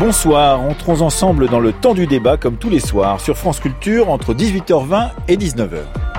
Bonsoir, entrons ensemble dans le temps du débat comme tous les soirs sur France Culture entre 18h20 et 19h.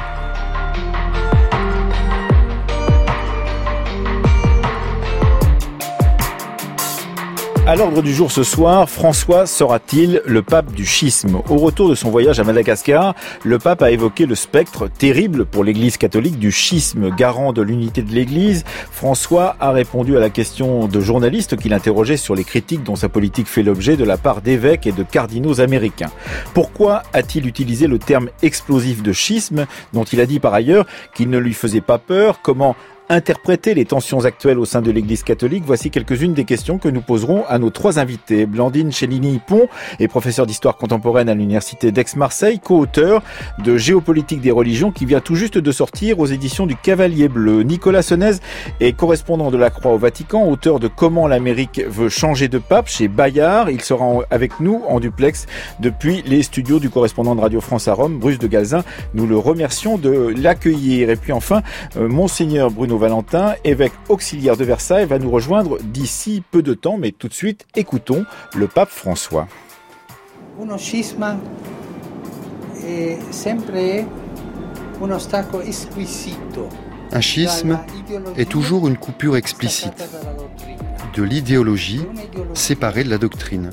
À l'ordre du jour ce soir, François sera-t-il le pape du schisme ? Au retour de son voyage à Madagascar, le pape a évoqué le spectre terrible pour l'Église catholique du schisme. Garant de l'unité de l'Église, François a répondu à la question de journalistes qui l'interrogeaient sur les critiques dont sa politique fait l'objet de la part d'évêques et de cardinaux américains. Pourquoi a-t-il utilisé le terme explosif de schisme, dont il a dit par ailleurs qu'il ne lui faisait pas peur ? Comment interpréter les tensions actuelles au sein de l'Église catholique? Voici quelques-unes des questions que nous poserons à nos trois invités. Blandine Chelini-Pont est professeure d'histoire contemporaine à l'université d'Aix-Marseille, co-auteur de Géopolitique des religions qui vient tout juste de sortir aux éditions du Cavalier Bleu. Nicolas Senez est correspondant de la Croix au Vatican, auteur de Comment l'Amérique veut changer de pape chez Bayard. Il sera avec nous en duplex depuis les studios du correspondant de Radio France à Rome, Bruce de Galzin. Nous le remercions de l'accueillir. Et puis enfin, Monseigneur Bruno Valentin, évêque auxiliaire de Versailles, va nous rejoindre d'ici peu de temps, mais tout de suite, écoutons le pape François. Uno schisma è sempre uno stacco esquisito. Un schisme est toujours une coupure explicite de l'idéologie séparée de la doctrine.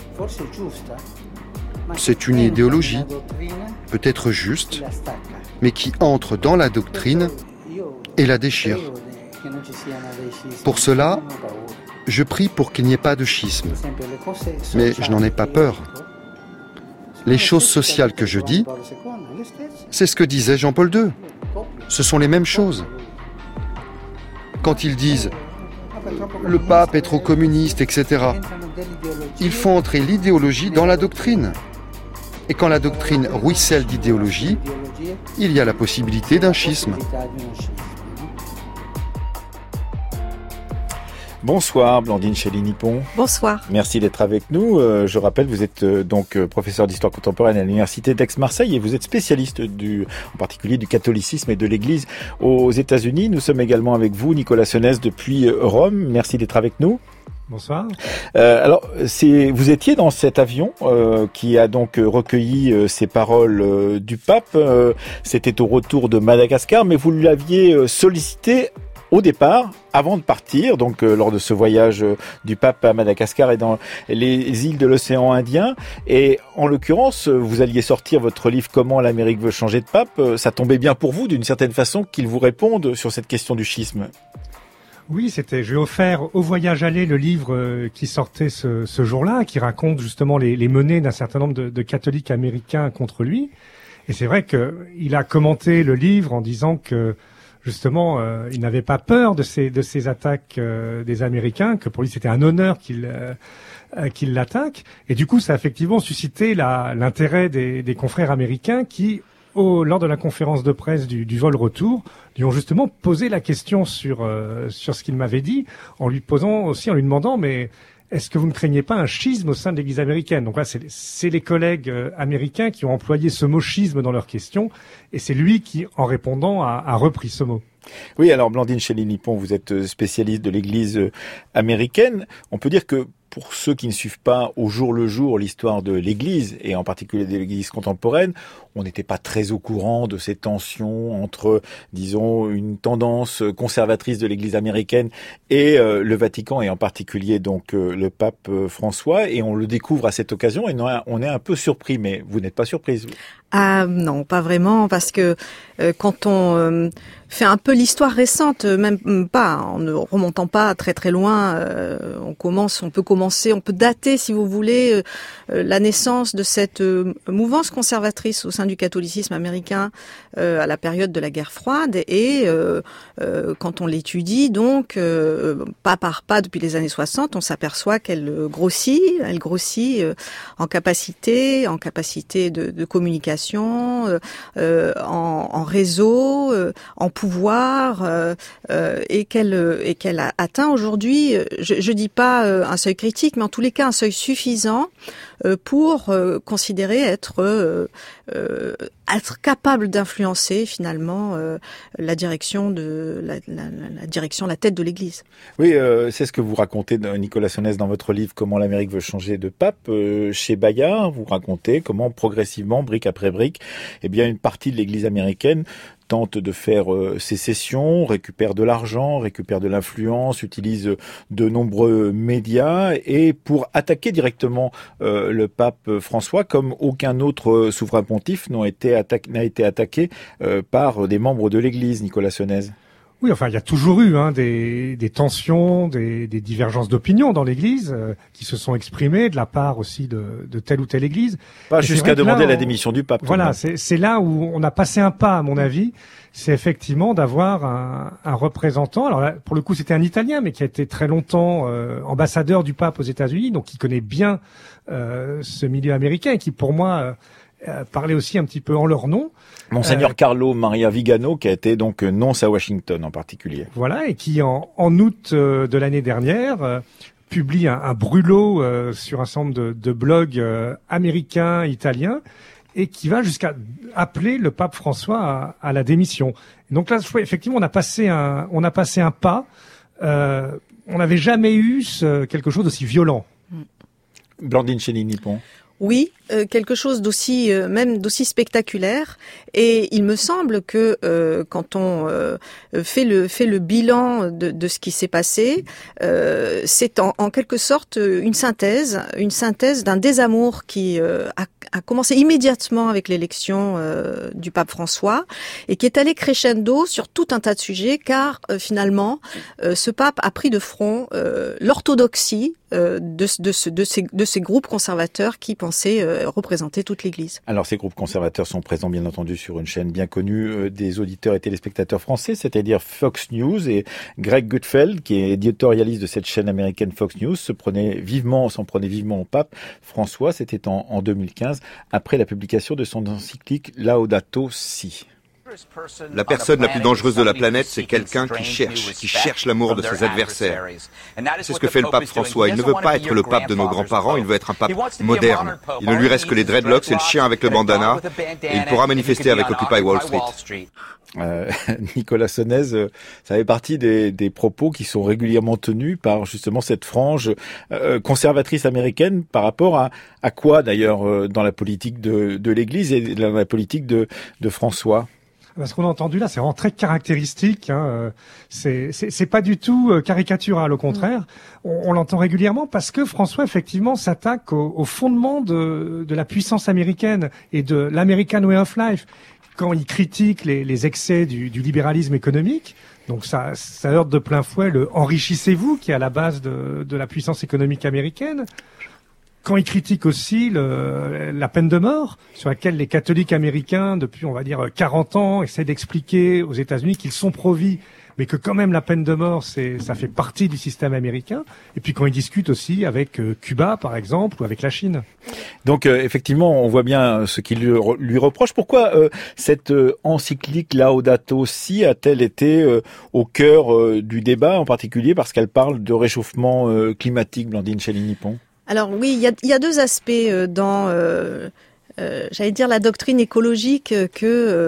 C'est une idéologie, peut-être juste, mais qui entre dans la doctrine et la déchire. Pour cela, je prie pour qu'il n'y ait pas de schisme. Mais je n'en ai pas peur. Les choses sociales que je dis, c'est ce que disait Jean-Paul II. Ce sont les mêmes choses. Quand ils disent « le pape est trop communiste, etc. », ils font entrer l'idéologie dans la doctrine. Et quand la doctrine ruisselle d'idéologie, il y a la possibilité d'un schisme. Bonsoir Blandine Chelini-Pont. Bonsoir. Merci d'être avec nous. Je rappelle, vous êtes donc professeur d'histoire contemporaine à l'université d'Aix-Marseille et vous êtes spécialiste en particulier du catholicisme et de l'Église aux États-Unis. Nous sommes également avec vous, Nicolas Senez, depuis Rome. Merci d'être avec nous. Bonsoir. Vous étiez dans cet avion qui a donc recueilli ces paroles du pape. C'était au retour de Madagascar, mais vous l'aviez sollicité au départ, avant de partir, donc lors de ce voyage du pape à Madagascar et dans les îles de l'océan Indien. Et en l'occurrence, vous alliez sortir votre livre « Comment l'Amérique veut changer de pape ». Ça tombait bien pour vous, d'une certaine façon, qu'il vous réponde sur cette question du schisme. Oui, je lui ai offert au voyage aller le livre qui sortait ce jour-là, qui raconte justement les menées d'un certain nombre de catholiques américains contre lui. Et c'est vrai qu'il a commenté le livre en disant que justement, il n'avait pas peur de ces attaques des Américains, que pour lui c'était un honneur qu'il l'attaque. Et du coup, ça a effectivement suscité l'intérêt des confrères américains qui, lors de la conférence de presse du vol retour, lui ont justement posé la question sur ce qu'il m'avait dit, en lui demandant, mais est-ce que vous ne craignez pas un schisme au sein de l'Église américaine? Donc là, c'est les collègues américains qui ont employé ce mot schisme dans leur question, et c'est lui qui, en répondant, a repris ce mot. Oui, alors Blandine Chelini-Pont, vous êtes spécialiste de l'Église américaine. On peut dire que pour ceux qui ne suivent pas au jour le jour l'histoire de l'Église, et en particulier de l'Église contemporaine, on n'était pas très au courant de ces tensions entre, disons, une tendance conservatrice de l'Église américaine et le Vatican, et en particulier donc le pape François, et on le découvre à cette occasion, et on est un peu surpris, mais vous n'êtes pas surprise? Ah non, pas vraiment, parce que quand on fait un peu l'histoire récente, même pas, en ne remontant pas très très loin, on peut dater, si vous voulez, la naissance de cette mouvance conservatrice au sein du catholicisme américain à la période de la guerre froide, et quand on l'étudie donc pas par pas depuis les années 60, on s'aperçoit qu'elle grossit en capacité de communication, en réseau, en pouvoir, et qu'elle a atteint aujourd'hui, je dis pas un seuil critique, mais en tous les cas un seuil suffisant pour considérer être capable d'influencer finalement la direction la tête de l'Église. Oui, c'est ce que vous racontez, Nicolas Sonès, dans votre livre Comment l'Amérique veut changer de pape. Chez Bayard, vous racontez comment progressivement, brique après brique, eh bien une partie de l'Église américaine tente de faire sécession, récupère de l'argent, récupère de l'influence, utilise de nombreux médias et pour attaquer directement le pape François, comme aucun autre souverain pontife n'a été attaqué par des membres de l'Église, Nicolas Sonès. Oui, enfin, il y a toujours eu des tensions, des divergences d'opinion dans l'Église qui se sont exprimées de la part aussi de telle ou telle Église. Pas jusqu'à demander la démission du pape. Voilà, c'est là où on a passé un pas, à mon avis. C'est effectivement d'avoir un représentant. Alors là, pour le coup, c'était un Italien, mais qui a été très longtemps ambassadeur du pape aux États-Unis, donc qui connaît bien ce milieu américain et qui, pour moi, parlait aussi un petit peu en leur nom. Monseigneur Carlo Maria Vigano, qui a été donc nonce à Washington en particulier. Voilà, et qui en août de l'année dernière publie un brûlot sur un certain nombre de blogs américains, italiens, et qui va jusqu'à appeler le pape François à la démission. Et donc là, effectivement, on a passé un pas. On n'avait jamais eu quelque chose d'aussi violent. Blandine Chénier-Nippon. Oui, quelque chose d'aussi même d'aussi spectaculaire. Et il me semble que quand on fait le bilan de ce qui s'est passé, c'est en quelque sorte une synthèse d'un désamour qui a commencé immédiatement avec l'élection du pape François et qui est allé crescendo sur tout un tas de sujets, car finalement ce pape a pris de front l'orthodoxie de ces groupes conservateurs qui pensaient représenter toute l'Église. Alors ces groupes conservateurs sont présents bien entendu sur une chaîne bien connue des auditeurs et téléspectateurs français, c'est-à-dire Fox News, et Greg Gutfeld, qui est éditorialiste de cette chaîne américaine Fox News, s'en prenait vivement au pape François. C'était en 2015, après la publication de son encyclique Laudato Si. La personne la plus dangereuse de la planète, c'est quelqu'un qui cherche l'amour de ses adversaires. C'est ce que fait le pape François. Il ne veut pas être le pape de nos grands-parents, il veut être un pape moderne. Il ne lui reste que les dreadlocks et le chien avec le bandana, et il pourra manifester avec Occupy Wall Street. Nicolas Sonès, ça fait partie des propos qui sont régulièrement tenus par justement cette frange conservatrice américaine par rapport à quoi d'ailleurs dans la politique de l'Église et dans la politique de François. Ce qu'on a entendu là, c'est vraiment très caractéristique. C'est pas du tout caricatural, au contraire. On l'entend régulièrement parce que François, effectivement, s'attaque au fondement de la puissance américaine et de l'American Way of Life. Quand il critique les excès du libéralisme économique, donc ça heurte de plein fouet le « enrichissez-vous » qui est à la base de la puissance économique américaine. Quand il critique aussi la peine de mort, sur laquelle les catholiques américains, depuis, on va dire, 40 ans, essaient d'expliquer aux États-Unis qu'ils sont pro-vie, mais que quand même la peine de mort, ça fait partie du système américain. Et puis quand il discute aussi avec Cuba, par exemple, ou avec la Chine. Donc effectivement, on voit bien ce qu'il lui reproche. Pourquoi cette encyclique Laudato Si a-t-elle été au cœur du débat, en particulier parce qu'elle parle de réchauffement climatique, Blandine Chénier-Nippon? Alors oui, il y a deux aspects dans j'allais dire la doctrine écologique qui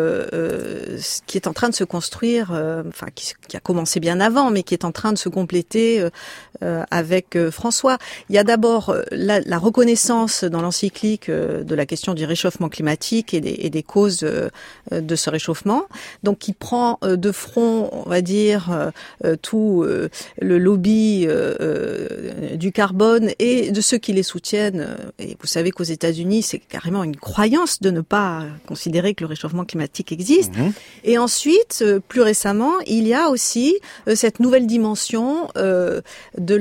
est en train de se construire, qui a commencé bien avant, mais qui est en train de se compléter avec François. Il y a d'abord la reconnaissance dans l'encyclique de la question du réchauffement climatique et des causes de ce réchauffement. Donc, qui prend de front, on va dire, tout le lobby du carbone et de ceux qui les soutiennent. Et vous savez qu'aux États-Unis, c'est carrément une croyance de ne pas considérer que le réchauffement climatique existe. Mmh. Et ensuite, plus récemment, il y a aussi cette nouvelle dimension de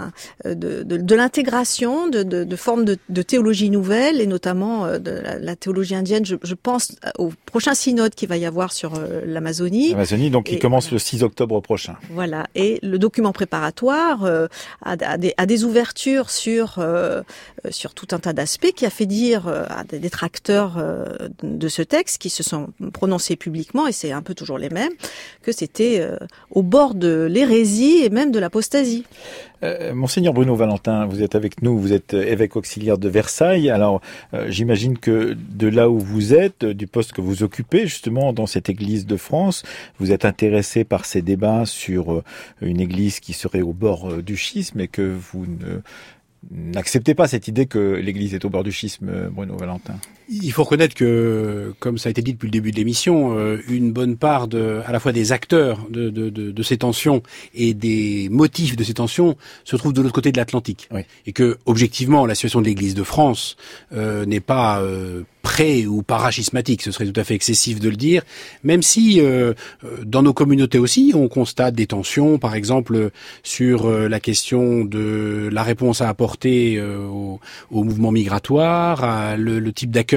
l'intégration de formes de théologie nouvelle, et notamment de la théologie indienne. Je pense au prochain synode qu'il va y avoir sur l'Amazonie. L'Amazonie, donc, qui commence le 6 octobre prochain. Voilà. Et le document préparatoire a des ouvertures sur tout un tas d'aspects, qui a fait dire à des détracteurs de ce texte qui se sont prononcés publiquement, et c'est un peu toujours les mêmes, que c'était au bord de l'hérésie et même de l'apostasie. Monseigneur Bruno Valentin, vous êtes avec nous, vous êtes évêque auxiliaire de Versailles. Alors, j'imagine que de là où vous êtes, du poste que vous occupez, justement, dans cette église de France, vous êtes intéressé par ces débats sur une église qui serait au bord du schisme et que vous n'acceptez pas cette idée que l'église est au bord du schisme, Bruno Valentin. Il faut reconnaître que, comme ça a été dit depuis le début de l'émission, une bonne part à la fois des acteurs de ces tensions et des motifs de ces tensions se trouvent de l'autre côté de l'Atlantique. Oui. Et que, objectivement, la situation de l'Église de France n'est pas pré- ou paraschismatique. Ce serait tout à fait excessif de le dire, même si dans nos communautés aussi, on constate des tensions, par exemple sur la question de la réponse à apporter au mouvement migratoire, le type d'accueil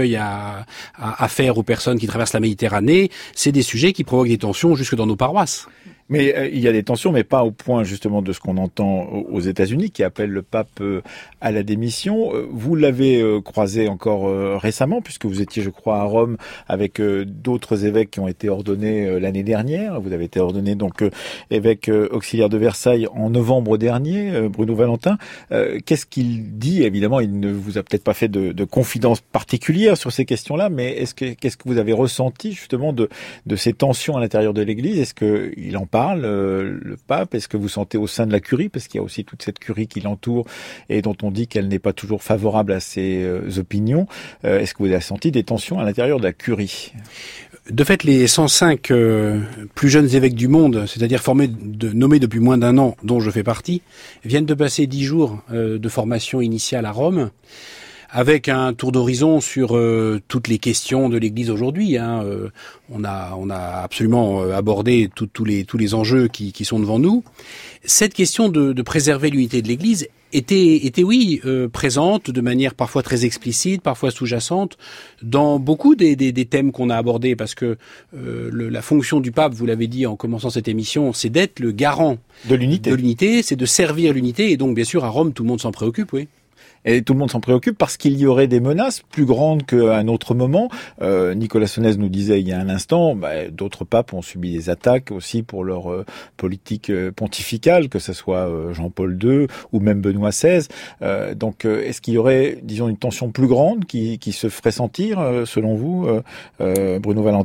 à faire aux personnes qui traversent la Méditerranée. C'est des sujets qui provoquent des tensions jusque dans nos paroisses. Mais il y a des tensions, mais pas au point justement de ce qu'on entend aux États-Unis, qui appelle le pape à la démission. Vous l'avez croisé encore récemment, puisque vous étiez, je crois, à Rome avec d'autres évêques qui ont été ordonnés l'année dernière. Vous avez été ordonné donc évêque auxiliaire de Versailles en novembre dernier, Bruno Valentin. Qu'est-ce qu'il dit? Évidemment, il ne vous a peut-être pas fait de confidences particulières sur ces questions-là, mais qu'est-ce que vous avez ressenti justement de ces tensions à l'intérieur de l'Église? Est-ce qu'il en parle, le pape? Est-ce que vous sentez au sein de la curie, parce qu'il y a aussi toute cette curie qui l'entoure et dont on dit qu'elle n'est pas toujours favorable à ses opinions, est-ce que vous avez senti des tensions à l'intérieur de la curie? De fait, les 105 plus jeunes évêques du monde, c'est-à-dire nommés depuis moins d'un an, dont je fais partie, viennent de passer 10 jours de formation initiale à Rome, avec un tour d'horizon sur toutes les questions de l'Église aujourd'hui. On a absolument abordé tous les enjeux qui sont devant nous. Cette question de préserver l'unité de l'Église était oui, présente de manière parfois très explicite, parfois sous-jacente, dans beaucoup des thèmes qu'on a abordés, parce que la fonction du pape, vous l'avez dit en commençant cette émission, c'est d'être le garant de l'unité, c'est de servir l'unité, et donc bien sûr à Rome tout le monde s'en préoccupe, oui. Et tout le monde s'en préoccupe parce qu'il y aurait des menaces plus grandes qu'à un autre moment. Nicolas Sonnez nous disait il y a un instant, d'autres papes ont subi des attaques aussi pour leur politique pontificale, que ce soit Jean-Paul II ou même Benoît XVI. Donc est-ce qu'il y aurait, disons, une tension plus grande qui se ferait sentir, selon vous, Bruno Valentin ?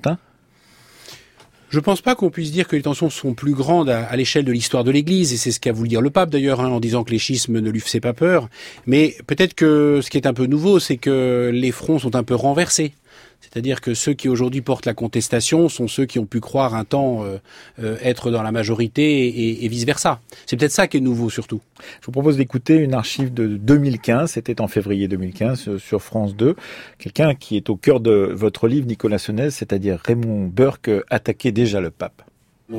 Je pense pas qu'on puisse dire que les tensions sont plus grandes à l'échelle de l'histoire de l'Église, et c'est ce qu'a voulu dire le pape d'ailleurs, en disant que les schismes ne lui faisaient pas peur. Mais peut-être que ce qui est un peu nouveau, c'est que les fronts sont un peu renversés. C'est-à-dire que ceux qui aujourd'hui portent la contestation sont ceux qui ont pu croire un temps être dans la majorité et vice-versa. C'est peut-être ça qui est nouveau surtout. Je vous propose d'écouter une archive de 2015, c'était en février 2015 sur France 2. Quelqu'un qui est au cœur de votre livre, Nicolas Sonnez, c'est-à-dire Raymond Burke, attaquait déjà le pape. Je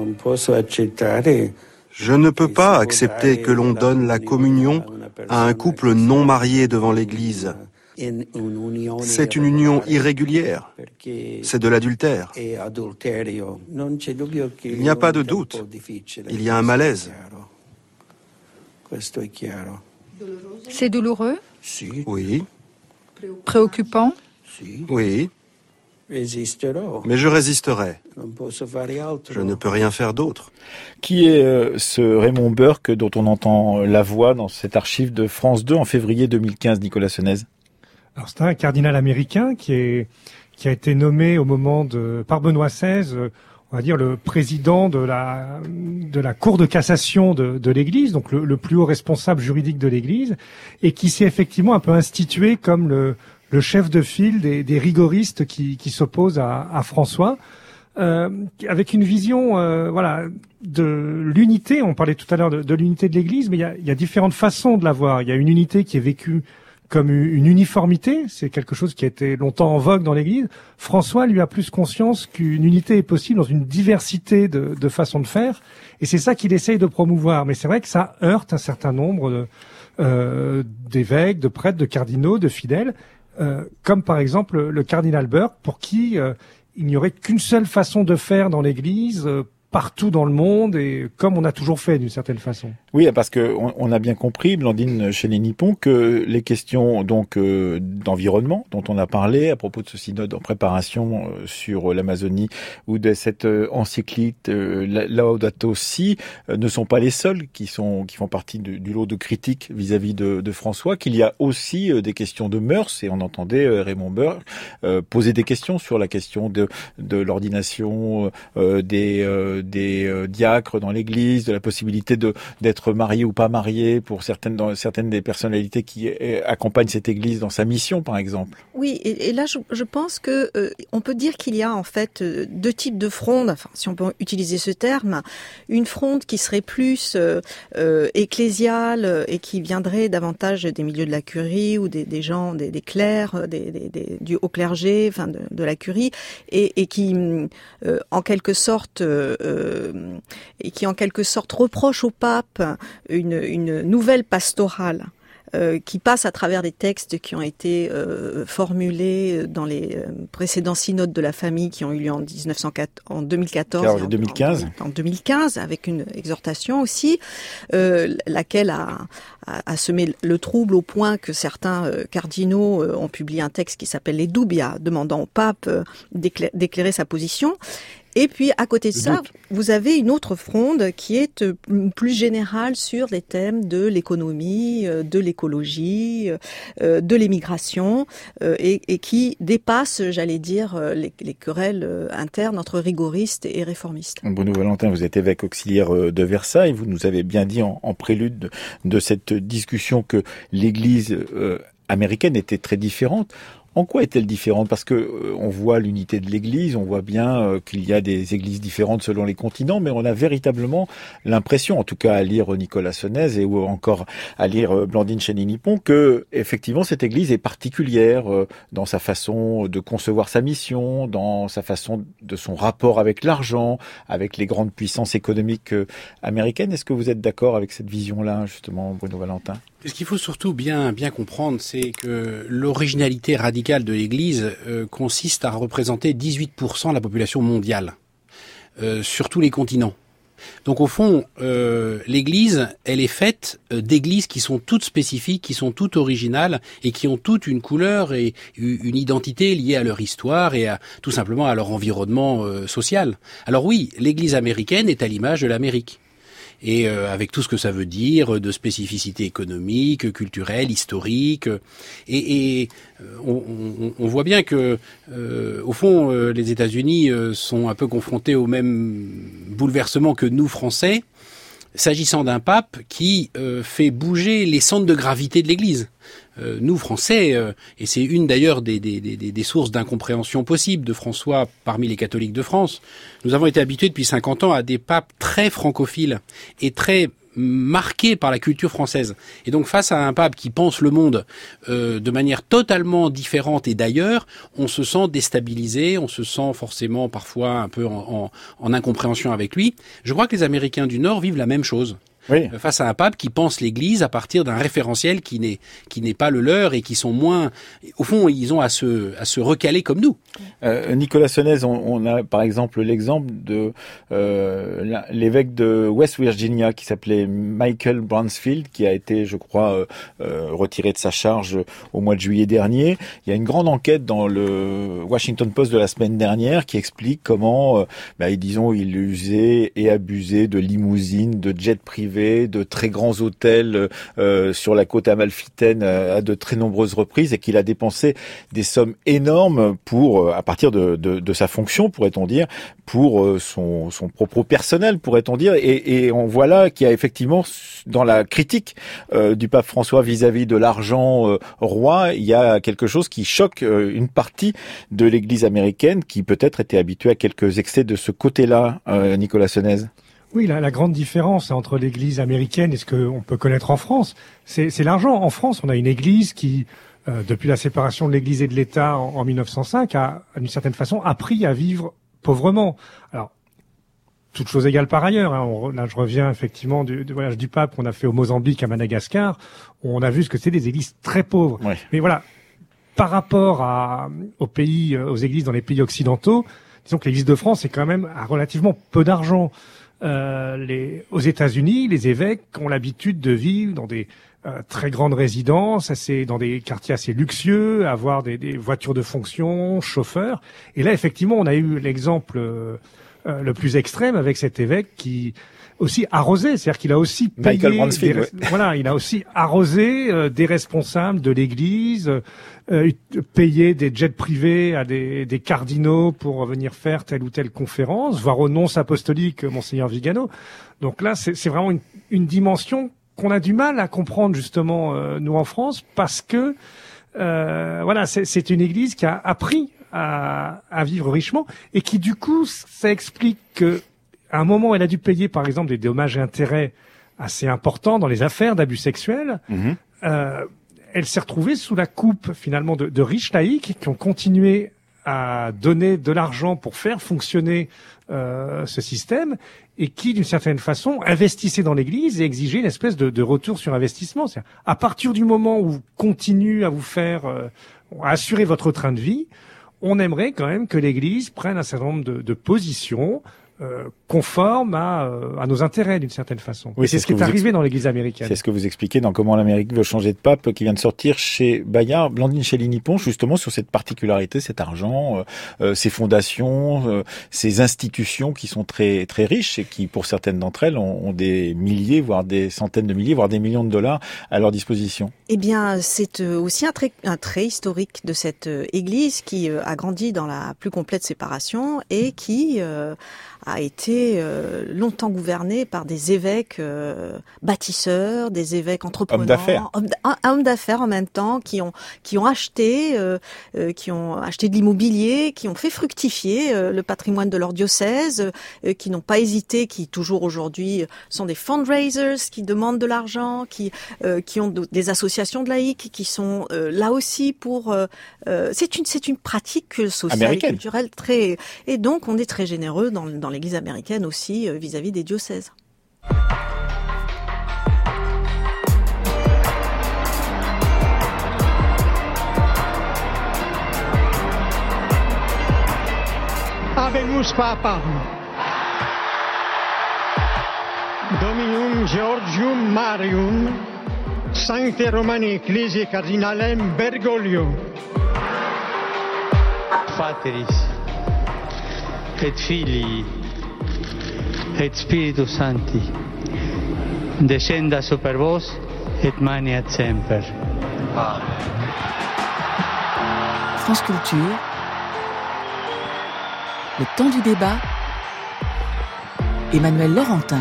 ne peux pas accepter que l'on donne la communion à un couple non marié devant l'Église. C'est une union irrégulière, c'est de l'adultère. Il n'y a pas de doute, il y a un malaise. C'est douloureux? Oui. Préoccupant? Oui. Mais je résisterai. Je ne peux rien faire d'autre. Qui est ce Raymond Burke dont on entend la voix dans cette archive de France 2 en février 2015, Nicolas Sonnez? Alors c'est un cardinal américain qui a été nommé au moment par Benoît XVI, on va dire le président de la Cour de cassation de l'Église, donc le plus haut responsable juridique de l'Église, et qui s'est effectivement un peu institué comme le chef de file des rigoristes qui s'opposent à François, avec une vision de l'unité. On parlait tout à l'heure de l'unité de l'Église, mais il y a différentes façons de la voir. Il y a une unité qui est vécue comme une uniformité, c'est quelque chose qui a été longtemps en vogue dans l'Église. François, lui, a plus conscience qu'une unité est possible dans une diversité de façons de faire, et c'est ça qu'il essaye de promouvoir. Mais c'est vrai que ça heurte un certain nombre d'évêques, de prêtres, de cardinaux, de fidèles, comme par exemple le cardinal Burke, pour qui il n'y aurait qu'une seule façon de faire dans l'Église, partout dans le monde et comme on a toujours fait d'une certaine façon. Oui, parce que on a bien compris, Blandine Chénier-Nippon, que les questions donc d'environnement dont on a parlé à propos de ce synode en préparation sur l'Amazonie ou de cette encyclique Laudato Si ne sont pas les seuls qui font partie du lot de critiques vis-à-vis de François, qu'il y a aussi des questions de mœurs, et on entendait Raymond Burr poser des questions sur la question de l'ordination des diacres dans l'Église, de la possibilité d'être marié ou pas marié pour certaines des personnalités qui accompagnent cette Église dans sa mission, par exemple. Oui, et là je pense que on peut dire qu'il y a en fait deux types de fronde, enfin si on peut utiliser ce terme, une fronde qui serait plus ecclésiale et qui viendrait davantage des milieux de la curie ou des gens, des clercs, du haut clergé, enfin de la curie, et qui en quelque sorte reproche au pape une nouvelle pastorale qui passe à travers des textes qui ont été formulés dans les précédents synodes de la famille qui ont eu lieu en 2014 et 2015. En 2015, avec une exhortation aussi, laquelle a semé le trouble au point que certains cardinaux ont publié un texte qui s'appelle les Dubia, demandant au pape d'éclairer sa position. Et puis, à côté de ça, vous avez une autre fronde qui est plus générale sur les thèmes de l'économie, de l'écologie, de l'émigration, et qui dépasse, j'allais dire, les querelles internes entre rigoristes et réformistes. Bruno Valentin, vous êtes évêque auxiliaire de Versailles. Vous nous avez bien dit en prélude de cette discussion que l'Église américaine était très différente. En quoi est-elle différente? Parce que on voit l'unité de l'Église, on voit bien qu'il y a des églises différentes selon les continents, mais on a véritablement l'impression, en tout cas à lire Nicolas Senez ou encore à lire Blandine Chénier-Nippon, que effectivement cette Église est particulière dans sa façon de concevoir sa mission, dans sa façon de son rapport avec l'argent, avec les grandes puissances économiques américaines. Est-ce que vous êtes d'accord avec cette vision-là, justement, Bruno Valentin? Ce qu'il faut surtout bien comprendre, c'est que l'originalité radicale de l'Église consiste à représenter 18% de la population mondiale, sur tous les continents. Donc au fond, l'Église, elle est faite d'églises qui sont toutes spécifiques, qui sont toutes originales et qui ont toutes une couleur et une identité liée à leur histoire et tout simplement à leur environnement social. Alors oui, l'Église américaine est à l'image de l'Amérique. Et avec tout ce que ça veut dire de spécificité économique, culturelle, historique, et on voit bien que au fond les États-Unis sont un peu confrontés au même bouleversement que nous Français, s'agissant d'un pape qui fait bouger les centres de gravité de l'Église. Nous, Français, et c'est une d'ailleurs des sources d'incompréhension possible de François parmi les catholiques de France, nous avons été habitués depuis 50 ans à des papes très francophiles et très marqués par la culture française. Et donc face à un pape qui pense le monde de manière totalement différente et d'ailleurs, on se sent déstabilisé, on se sent forcément parfois un peu en incompréhension avec lui. Je crois que les Américains du Nord vivent la même chose. Oui. Face à un pape qui pense l'Église à partir d'un référentiel qui n'est pas le leur et qui sont moins, au fond, ils ont à se recaler comme nous. Nicolas Senez, on a par exemple l'exemple de l'évêque de West Virginia qui s'appelait Michael Bransfield, qui a été, je crois, retiré de sa charge au mois de juillet dernier. Il y a une grande enquête dans le Washington Post de la semaine dernière qui explique comment, il usait et abusait de limousines, de jets privés, de très grands hôtels sur la côte amalfitaine à de très nombreuses reprises et qu'il a dépensé des sommes énormes à partir de sa fonction, pourrait-on dire, pour son propos personnel, pourrait-on dire. Et on voit là qu'il y a effectivement, dans la critique du pape François vis-à-vis de l'argent roi, il y a quelque chose qui choque une partie de l'Église américaine qui peut-être était habituée à quelques excès de ce côté-là, Nicolas Senez. Oui, la grande différence entre l'Église américaine et ce qu'on peut connaître en France, c'est l'argent. En France, on a une Église qui, depuis la séparation de l'Église et de l'État en 1905, a, d'une certaine façon, appris à vivre pauvrement. Alors, toute chose égale par ailleurs. Là, je reviens effectivement du voyage du pape qu'on a fait au Mozambique, à Madagascar, où on a vu ce que c'était des églises très pauvres. Ouais. Mais voilà, par rapport aux églises dans les pays occidentaux, disons que l'Église de France est quand même a relativement peu d'argent. Aux États-Unis, les évêques ont l'habitude de vivre dans des très grandes résidences, dans des quartiers assez luxueux, avoir des voitures de fonction, chauffeurs. Et là, effectivement, on a eu l'exemple le plus extrême avec cet évêque qui aussi arrosé, c'est-à-dire qu'il a aussi payé voilà, il a aussi arrosé des responsables de l'Église, payé des jets privés à des cardinaux pour venir faire telle ou telle conférence, voire au nonce apostolique Monseigneur Vigano. Donc là, c'est vraiment une dimension qu'on a du mal à comprendre justement nous en France, parce que voilà, c'est une Église qui a appris à vivre richement et qui du coup, ça explique que à un moment, elle a dû payer, par exemple, des dommages et intérêts assez importants dans les affaires d'abus sexuels. Elle s'est retrouvée sous la coupe, finalement, de riches laïcs qui ont continué à donner de l'argent pour faire fonctionner ce système et qui, d'une certaine façon, investissaient dans l'Église et exigeaient une espèce de retour sur investissement. C'est-à-dire, à partir du moment où vous continuez à vous faire à assurer votre train de vie, on aimerait quand même que l'Église prenne un certain nombre de positions conforme à nos intérêts d'une certaine façon. Oui, c'est ce qui est arrivé dans l'Église américaine. C'est ce que vous expliquez dans Comment l'Amérique veut changer de pape, qui vient de sortir chez Bayard. Blandine Chély-Nippon, justement sur cette particularité, cet argent, ces fondations, ces institutions qui sont très très riches et qui, pour certaines d'entre elles, ont des milliers, voire des centaines de milliers, voire des millions de dollars à leur disposition. Eh bien, c'est aussi un trait historique de cette Église qui a grandi dans la plus complète séparation et qui a été longtemps gouverné par des évêques bâtisseurs, des évêques entrepreneurs, hommes d'affaires en même temps, qui ont acheté de l'immobilier, qui ont fait fructifier le patrimoine de leur diocèse, qui n'ont pas hésité, qui toujours aujourd'hui sont des fundraisers, qui demandent de l'argent, qui ont des associations de laïcs, qui sont là aussi pour. C'est une pratique sociale américaine. Et culturelle très. Et donc on est très généreux dans l'Église américaine aussi vis-à-vis des diocèses. Habemus Papam Dominum Georgium Marium Sancte Romani Ecclesiae Cardinalem Bergoglio Pateris et Filii et Spiritus Sancti descenda super vos et maniat semper. France Culture, le temps du débat, Emmanuel Laurentin.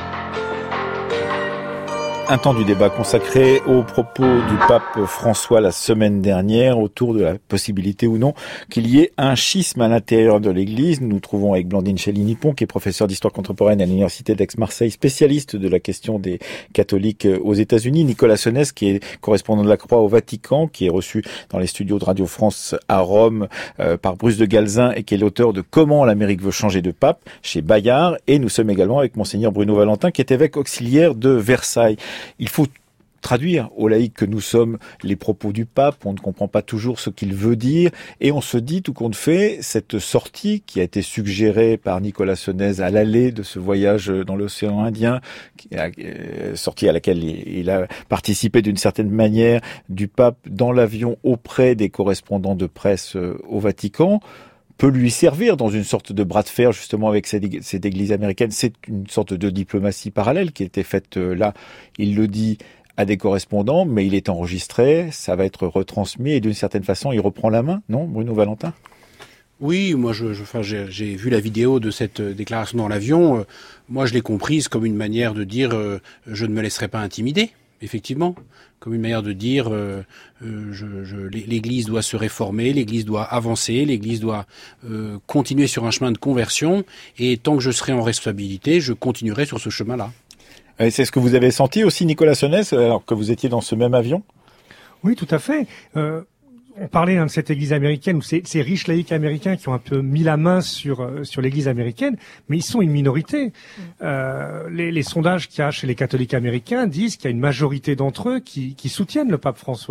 Un temps du débat consacré aux propos du pape François la semaine dernière autour de la possibilité ou non qu'il y ait un schisme à l'intérieur de l'Église. Nous nous trouvons avec Blandine Chély-Nippon, qui est professeure d'histoire contemporaine à l'Université d'Aix-Marseille, spécialiste de la question des catholiques aux États-Unis. Nicolas Senès, qui est correspondant de la Croix au Vatican, qui est reçu dans les studios de Radio France à Rome par Bruce de Galzin et qui est l'auteur de Comment l'Amérique veut changer de pape chez Bayard. Et nous sommes également avec Monseigneur Bruno Valentin, qui est évêque auxiliaire de Versailles. Il faut traduire aux laïcs que nous sommes les propos du pape, on ne comprend pas toujours ce qu'il veut dire, et on se dit tout compte fait, cette sortie qui a été suggérée par Nicolas Senez à l'aller de ce voyage dans l'océan Indien, sortie à laquelle il a participé d'une certaine manière, du pape dans l'avion auprès des correspondants de presse au Vatican, peut lui servir dans une sorte de bras de fer justement avec cette église américaine. C'est une sorte de diplomatie parallèle qui a été faite là, il le dit, à des correspondants, mais il est enregistré, ça va être retransmis et d'une certaine façon il reprend la main, non Bruno Valentin ? Oui, moi j'ai vu la vidéo de cette déclaration dans l'avion, moi je l'ai comprise comme une manière de dire je ne me laisserai pas intimider. Effectivement, comme une manière de dire l'Église doit se réformer, l'Église doit avancer, l'Église doit continuer sur un chemin de conversion, et tant que je serai en responsabilité, je continuerai sur ce chemin-là. Et c'est ce que vous avez senti aussi, Nicolas Senez, alors que vous étiez dans ce même avion ? Oui, tout à fait. On parlait de cette église américaine, ou ces riches laïcs américains qui ont un peu mis la main sur l'église américaine, mais ils sont une minorité. Les sondages qu'il y a chez les catholiques américains disent qu'il y a une majorité d'entre eux qui soutiennent le pape François.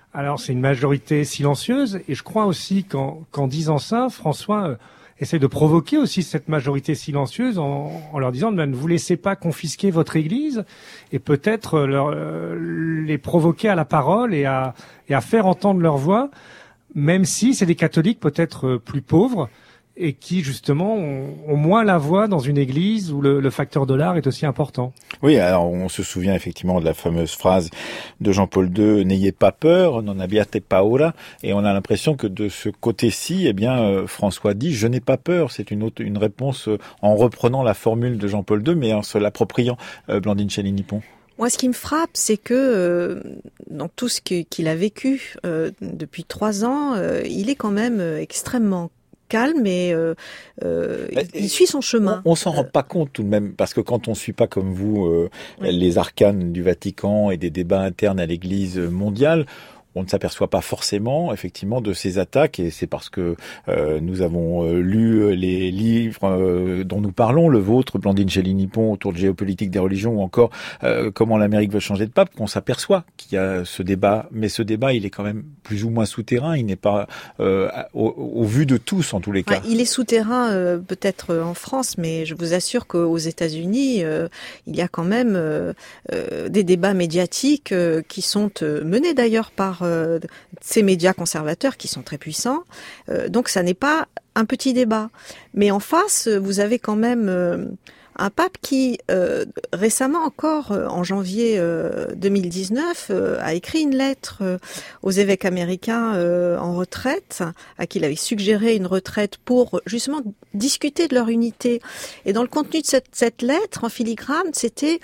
Alors c'est une majorité silencieuse et je crois aussi qu'en disant ça, François essaie de provoquer aussi cette majorité silencieuse en leur disant ne vous laissez pas confisquer votre Église et peut-être les provoquer à la parole et à faire entendre leur voix, même si c'est des catholiques peut-être plus pauvres et qui justement ont moins la voix dans une église où le facteur dollar est aussi important. Oui, alors on se souvient effectivement de la fameuse phrase de Jean-Paul II, n'ayez pas peur, non abbiate paura, et on a l'impression que de ce côté-ci, eh bien François dit je n'ai pas peur, c'est une réponse en reprenant la formule de Jean-Paul II mais en se l'appropriant. Blandine Chalini-Pont. Moi, ce qui me frappe, c'est que dans tout ce qu'il a vécu depuis 3 ans, il est quand même extrêmement calme et il suit son chemin. On s'en rend pas compte tout de même, parce que quand on suit pas comme vous les arcanes du Vatican et des débats internes à l'Église mondiale, on ne s'aperçoit pas forcément, effectivement, de ces attaques, et c'est parce que nous avons lu les livres dont nous parlons, le vôtre, Blandine Chalini-Pont, autour de géopolitique des religions, ou encore comment l'Amérique veut changer de pape, qu'on s'aperçoit qu'il y a ce débat. Mais ce débat, il est quand même plus ou moins souterrain, il n'est pas au vu de tous, en tous les cas. Ouais, il est souterrain peut-être en France, mais je vous assure qu'aux États-Unis, il y a quand même des débats médiatiques qui sont menés d'ailleurs par ces médias conservateurs qui sont très puissants. Donc ça n'est pas un petit débat. Mais en face, vous avez quand même un pape qui, récemment encore, en janvier 2019, a écrit une lettre aux évêques américains en retraite, à qui il avait suggéré une retraite pour justement discuter de leur unité. Et dans le contenu de cette lettre, en filigrane, c'était...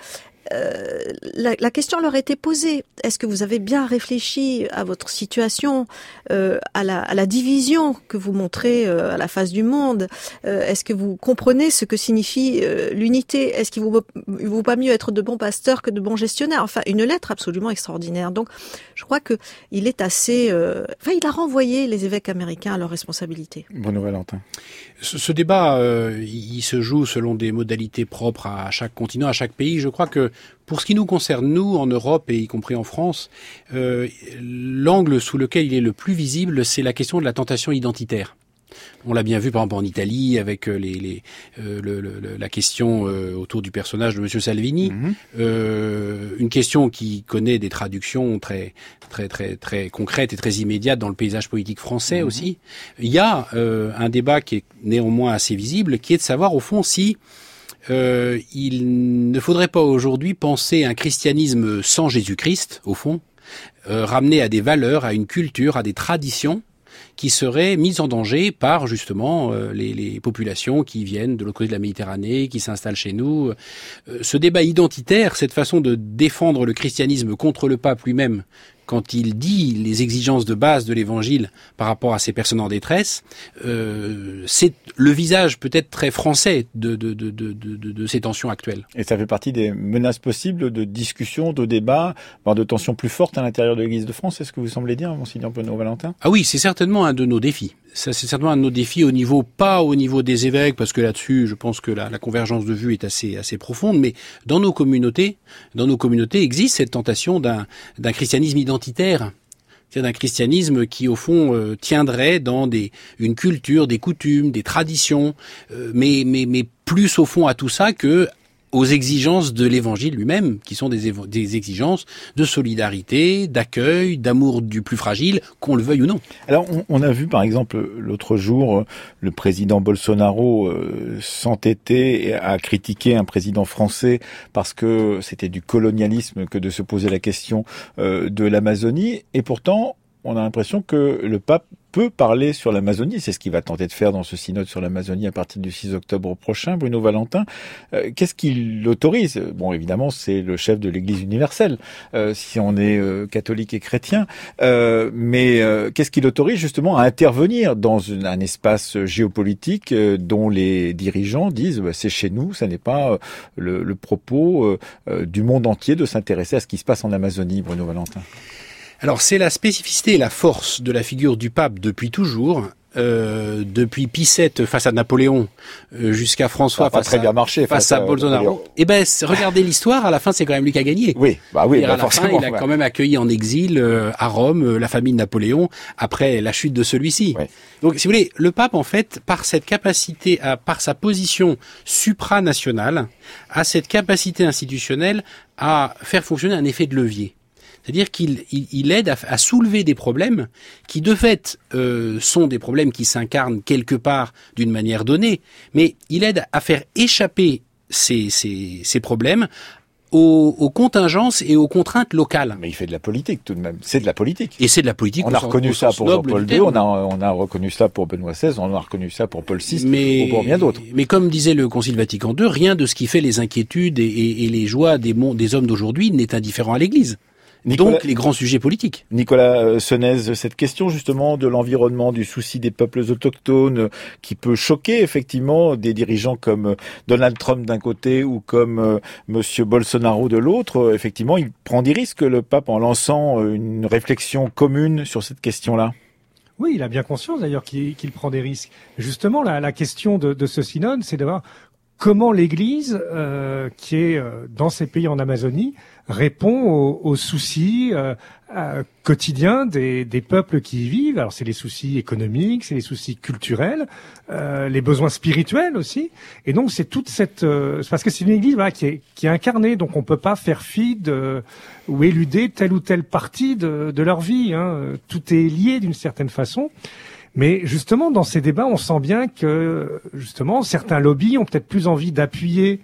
la question leur était posée. Est-ce que vous avez bien réfléchi à votre situation, à la division que vous montrez à la face du monde? Est-ce que vous comprenez ce que signifie l'unité? Est-ce qu'il vaut pas mieux être de bons pasteurs que de bons gestionnaires? Enfin, une lettre absolument extraordinaire. Donc, je crois que il est assez... il a renvoyé les évêques américains à leurs responsabilités. Bruno Valentin. Ce débat, il se joue selon des modalités propres à chaque continent, à chaque pays. Je crois que pour ce qui nous concerne, nous, en Europe et y compris en France, l'angle sous lequel il est le plus visible, c'est la question de la tentation identitaire. On l'a bien vu par exemple en Italie avec la question autour du personnage de Monsieur Salvini, une question qui connaît des traductions très concrètes et très immédiates dans le paysage politique français aussi. Il y a un débat qui est néanmoins assez visible, qui est de savoir au fond si il ne faudrait pas aujourd'hui penser un christianisme sans Jésus-Christ, au fond, ramené à des valeurs, à une culture, à des traditions qui seraient mises en danger par justement les populations qui viennent de l'autre côté de la Méditerranée, qui s'installent chez nous. Ce débat identitaire, cette façon de défendre le christianisme contre le pape lui-même, quand il dit les exigences de base de l'Évangile par rapport à ces personnes en détresse, c'est le visage peut-être très français de ces tensions actuelles. Et ça fait partie des menaces possibles de discussion, de débat, de tensions plus fortes à l'intérieur de l'Église de France, c'est ce que vous semblez dire, Monseigneur Bruno Valentin? Ah oui, c'est certainement un de nos défis. Ça, c'est certainement un de nos défis pas au niveau des évêques, parce que là-dessus, je pense que la convergence de vues est assez profonde, mais dans nos communautés existe cette tentation d'un christianisme identitaire. C'est-à-dire d'un christianisme qui, au fond, tiendrait dans une culture, des coutumes, des traditions, mais plus au fond à tout ça que aux exigences de l'Évangile lui-même, qui sont des exigences de solidarité, d'accueil, d'amour du plus fragile, qu'on le veuille ou non. Alors, on a vu, par exemple, l'autre jour, le président Bolsonaro s'entêter à critiquer un président français parce que c'était du colonialisme que de se poser la question de l'Amazonie, et pourtant, on a l'impression que le pape peut parler sur l'Amazonie. C'est ce qu'il va tenter de faire dans ce synode sur l'Amazonie à partir du 6 octobre prochain. Bruno Valentin, qu'est-ce qui l'autorise? Bon, évidemment, c'est le chef de l'Église universelle, si on est catholique et chrétien. Mais qu'est-ce qui l'autorise justement à intervenir dans un espace géopolitique dont les dirigeants disent c'est chez nous, ça n'est pas le propos du monde entier de s'intéresser à ce qui se passe en Amazonie, Bruno Valentin? Alors c'est la spécificité et la force de la figure du pape depuis toujours, depuis Pie VII face à Napoléon jusqu'à François face à Bolsonaro. Eh ben, regardez l'histoire. À la fin, c'est quand même lui qui a gagné. Oui, à la forcément. Fin, il a quand même accueilli en exil à Rome la famille de Napoléon après la chute de celui-ci. Oui. Donc, si vous voulez, le pape, en fait, par cette capacité, par sa position supranationale, a cette capacité institutionnelle à faire fonctionner un effet de levier. C'est-à-dire qu'il aide à soulever des problèmes qui, de fait, sont des problèmes qui s'incarnent quelque part d'une manière donnée, mais il aide à faire échapper ces problèmes aux contingences et aux contraintes locales. Mais il fait de la politique tout de même. C'est de la politique. Et c'est de la politique. On a reconnu ça pour Jean-Paul II, on a reconnu ça pour Benoît XVI, on a reconnu ça pour Paul VI, ou pour bien d'autres. Mais comme disait le Concile Vatican II, rien de ce qui fait les inquiétudes et les joies des hommes d'aujourd'hui n'est indifférent à l'Église. Donc les grands sujets politiques. Nicolas Senez, cette question justement de l'environnement, du souci des peuples autochtones, qui peut choquer effectivement des dirigeants comme Donald Trump d'un côté ou comme Monsieur Bolsonaro de l'autre, effectivement, il prend des risques, le pape, en lançant une réflexion commune sur cette question-là. Oui, il a bien conscience d'ailleurs qu'il prend des risques. Justement, la question de ce synode, c'est de voir comment l'Église, qui est dans ces pays en Amazonie, répond aux soucis quotidiens des peuples qui y vivent. Alors c'est les soucis économiques, c'est les soucis culturels, les besoins spirituels aussi. Et donc c'est toute cette, parce que c'est une Église qui est incarnée, donc on peut pas faire fi ou éluder telle ou telle partie de leur vie. Tout est lié d'une certaine façon. Mais justement, dans ces débats, on sent bien que justement certains lobbies ont peut-être plus envie d'appuyer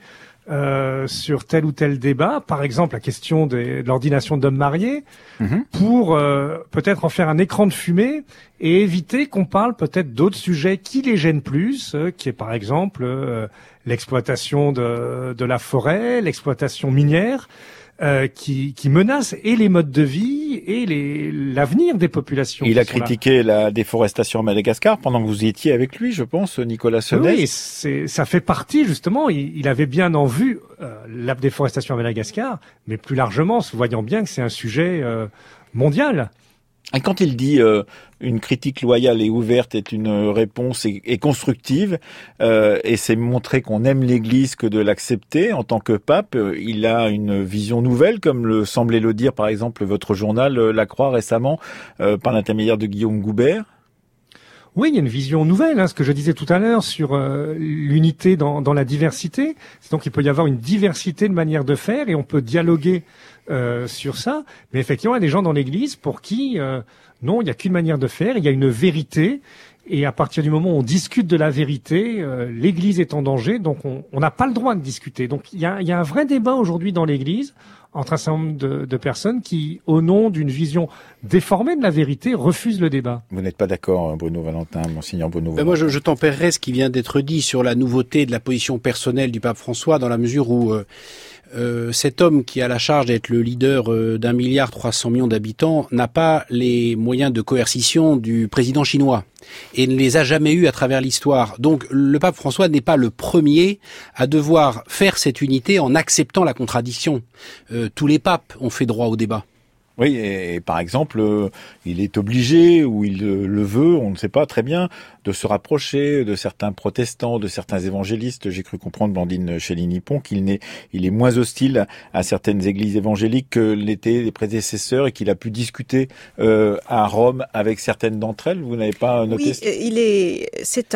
sur tel ou tel débat, par exemple la question de l'ordination d'hommes mariés, pour peut-être en faire un écran de fumée et éviter qu'on parle peut-être d'autres sujets qui les gênent plus, qui est par exemple l'exploitation de la forêt, l'exploitation minière, qui menace et les modes de vie et l'avenir des populations. Il a critiqué la déforestation à Madagascar pendant que vous y étiez avec lui, je pense, Nicolas Senez. Oui, ça fait partie justement. Il avait bien en vue la déforestation à Madagascar, mais plus largement, voyant bien que c'est un sujet mondial. Et quand il dit une critique loyale et ouverte est une réponse et constructive, et c'est montrer qu'on aime l'Église que de l'accepter en tant que pape, il a une vision nouvelle, comme le semblait le dire par exemple votre journal La Croix récemment, par l'intermédiaire de Guillaume Goubert. Oui, il y a une vision nouvelle, ce que je disais tout à l'heure sur l'unité dans la diversité. Donc il peut y avoir une diversité de manières de faire et on peut dialoguer sur ça. Mais effectivement, il y a des gens dans l'Église pour qui, non, il n'y a qu'une manière de faire, il y a une vérité. Et à partir du moment où on discute de la vérité, l'Église est en danger, donc on n'a pas le droit de discuter. Donc il y a un vrai débat aujourd'hui dans l'Église entre un certain nombre de personnes qui, au nom d'une vision déformée de la vérité, refusent le débat. Vous n'êtes pas d'accord, Bruno Valentin, Monseigneur Bruno Valentin? Moi, je tempérerais ce qui vient d'être dit sur la nouveauté de la position personnelle du pape François, dans la mesure où cet homme qui a la charge d'être le leader d'1,3 milliard d'habitants n'a pas les moyens de coercition du président chinois et ne les a jamais eus à travers l'histoire. Donc le pape François n'est pas le premier à devoir faire cette unité en acceptant la contradiction. Tous les papes ont fait droit au débat. Oui, et par exemple, il est obligé, ou il le veut, on ne sait pas très bien, de se rapprocher de certains protestants, de certains évangélistes. J'ai cru comprendre, Blandine Chély-Nippon, qu'il est moins hostile à certaines églises évangéliques que l'étaient les prédécesseurs et qu'il a pu discuter à Rome avec certaines d'entre elles. Vous n'avez pas noté? Oui, c'est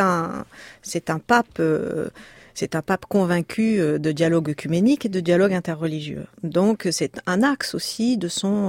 un pape. C'est un pape convaincu de dialogue œcuménique et de dialogue interreligieux. Donc c'est un axe aussi de son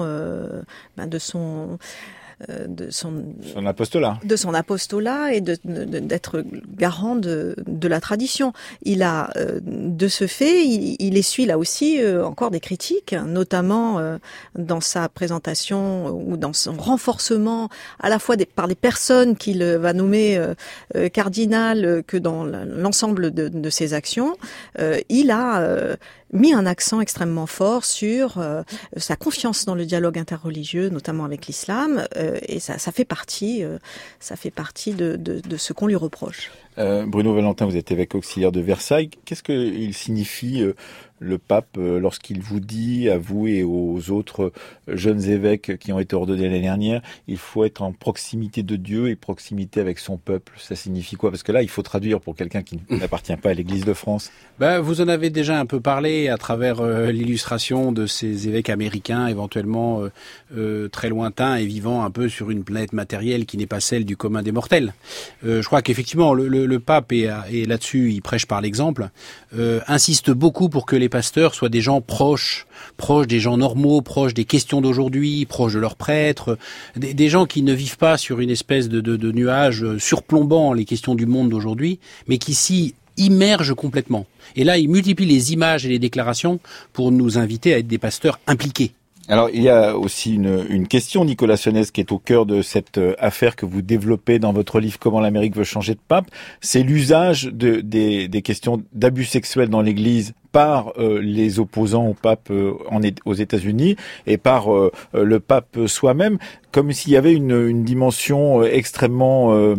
apostolat. De son apostolat et d'être garant de la tradition. Il a, de ce fait, il essuie là aussi encore des critiques, notamment dans sa présentation ou dans son renforcement à la fois par les personnes qu'il va nommer cardinales que dans l'ensemble de ses actions. Il a mis un accent extrêmement fort sur sa confiance dans le dialogue interreligieux, notamment avec l'islam, et ça fait partie de ce qu'on lui reproche. Bruno Valentin, vous êtes évêque auxiliaire de Versailles. Qu'est-ce qu'il signifie le pape lorsqu'il vous dit, à vous et aux autres jeunes évêques qui ont été ordonnés l'année dernière, il faut être en proximité de Dieu et proximité avec son peuple? Ça signifie quoi? Parce que là, il faut traduire pour quelqu'un qui n'appartient pas à l'Église de France. Vous en avez déjà un peu parlé à travers l'illustration de ces évêques américains, éventuellement très lointains et vivant un peu sur une planète matérielle qui n'est pas celle du commun des mortels. Je crois qu'effectivement, le pape, et là-dessus, il prêche par l'exemple, insiste beaucoup pour que les pasteurs soient des gens proches des gens normaux, proches des questions d'aujourd'hui, proches de leurs prêtres, des gens qui ne vivent pas sur une espèce de nuage surplombant les questions du monde d'aujourd'hui, mais qui s'y immergent complètement. Et là, il multiplie les images et les déclarations pour nous inviter à être des pasteurs impliqués. Alors, il y a aussi une question, Nicolas Sionès, qui est au cœur de cette affaire que vous développez dans votre livre « Comment l'Amérique veut changer de pape ». C'est l'usage des questions d'abus sexuels dans l'Église par les opposants au pape aux États-Unis et par le pape soi-même, comme s'il y avait une dimension extrêmement,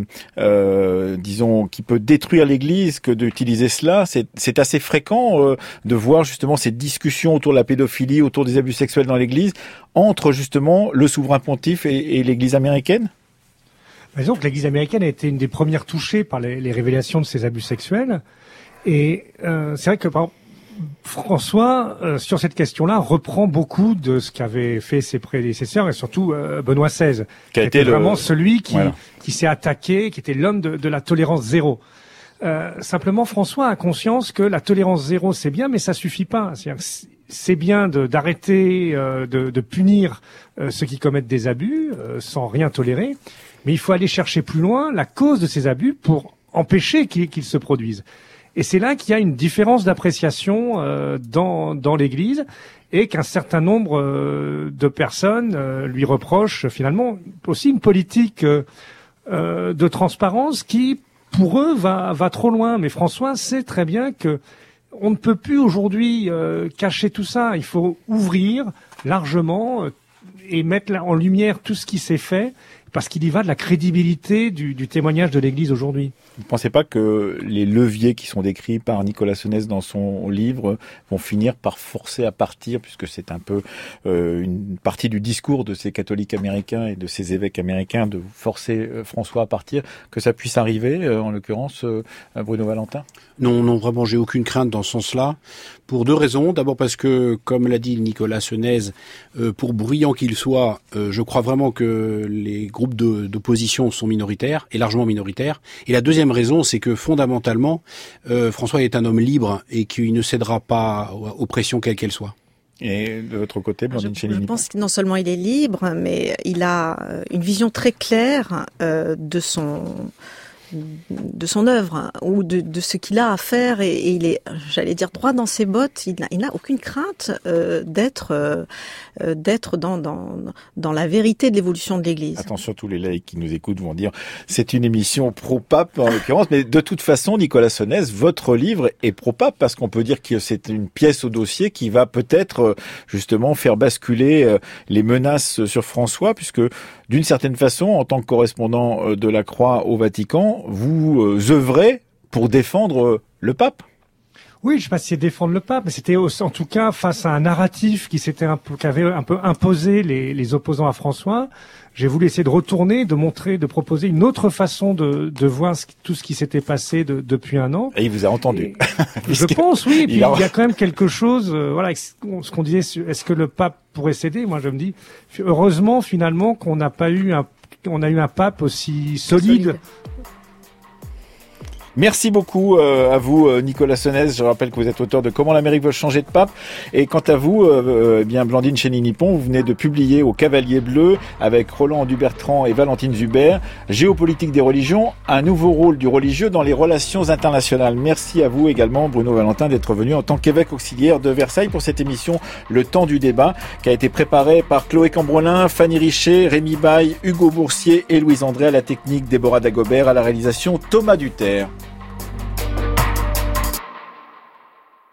disons, qui peut détruire l'Église que d'utiliser cela. C'est assez fréquent de voir justement ces discussions autour de la pédophilie, autour des abus sexuels dans l'Église, entre justement le souverain pontife et l'Église américaine. Disons que l'Église américaine a été une des premières touchées par les révélations de ces abus sexuels. Et c'est vrai que, par exemple, François, sur cette question-là, reprend beaucoup de ce qu'avaient fait ses prédécesseurs et surtout Benoît XVI, qui était vraiment celui qui s'est attaqué, qui était l'homme de la tolérance zéro. Simplement, François a conscience que la tolérance zéro, c'est bien, mais ça suffit pas. C'est bien d'arrêter de punir ceux qui commettent des abus sans rien tolérer, mais il faut aller chercher plus loin la cause de ces abus pour empêcher qu'ils se produisent. Et c'est là qu'il y a une différence d'appréciation dans l'Église et qu'un certain nombre de personnes lui reprochent finalement aussi une politique de transparence qui, pour eux, va trop loin. Mais François sait très bien que on ne peut plus aujourd'hui cacher tout ça. Il faut ouvrir largement et mettre en lumière tout ce qui s'est fait, parce qu'il y va de la crédibilité du témoignage de l'Église aujourd'hui. Vous ne pensez pas que les leviers qui sont décrits par Nicolas Sionès dans son livre vont finir par forcer à partir, puisque c'est un peu une partie du discours de ces catholiques américains et de ces évêques américains de forcer François à partir, que ça puisse arriver, en l'occurrence, Bruno Valentin? Non, vraiment, j'ai aucune crainte dans ce sens-là, pour deux raisons. D'abord parce que, comme l'a dit Nicolas Sionès, pour bruyant qu'il soit, je crois vraiment que les groupes d'opposition sont minoritaires, et largement minoritaires. Et la deuxième raison, c'est que fondamentalement, François est un homme libre et qu'il ne cédera pas aux pressions quelles qu'elles soient. Et de votre côté, Blandine Chenini? Je pense que non seulement il est libre, mais il a une vision très claire de son œuvre ou de ce qu'il a à faire, et il est, j'allais dire, droit dans ses bottes. Il n'a aucune crainte d'être dans la vérité de l'évolution de l'Église. Attention, tous les laïcs qui nous écoutent vont dire c'est une émission pro-pape en l'occurrence, mais de toute façon, Nicolas Sionès, votre livre est pro-pape, parce qu'on peut dire que c'est une pièce au dossier qui va peut-être justement faire basculer les menaces sur François, puisque d'une certaine façon, en tant que correspondant de la Croix au Vatican, vous œuvrez pour défendre le pape. Oui, je sais pas si c'est défendre le pape, mais c'était en tout cas face à un narratif qui avait un peu imposé les opposants à François. J'ai voulu essayer de retourner, de proposer une autre façon de voir tout ce qui s'était passé depuis un an. Et il vous a entendu. Je pense, oui. Et puis il y a quand même quelque chose, voilà, ce qu'on disait, est-ce que le pape pourrait céder? Moi, je me dis, heureusement finalement qu'on a eu un pape aussi solide. Merci beaucoup à vous, Nicolas Sionès. Je rappelle que vous êtes auteur de Comment l'Amérique veut changer de pape. Et quant à vous, bien Blandine Chenini-Pont, vous venez de publier au Cavalier Bleu avec Roland Dubertrand et Valentine Zuber, Géopolitique des religions, un nouveau rôle du religieux dans les relations internationales. Merci à vous également, Bruno Valentin, d'être venu en tant qu'évêque auxiliaire de Versailles pour cette émission Le Temps du débat, qui a été préparée par Chloé Cambrelin, Fanny Richet, Rémi Baille, Hugo Boursier et Louise André, à la technique Déborah Dagobert, à la réalisation Thomas Duterre.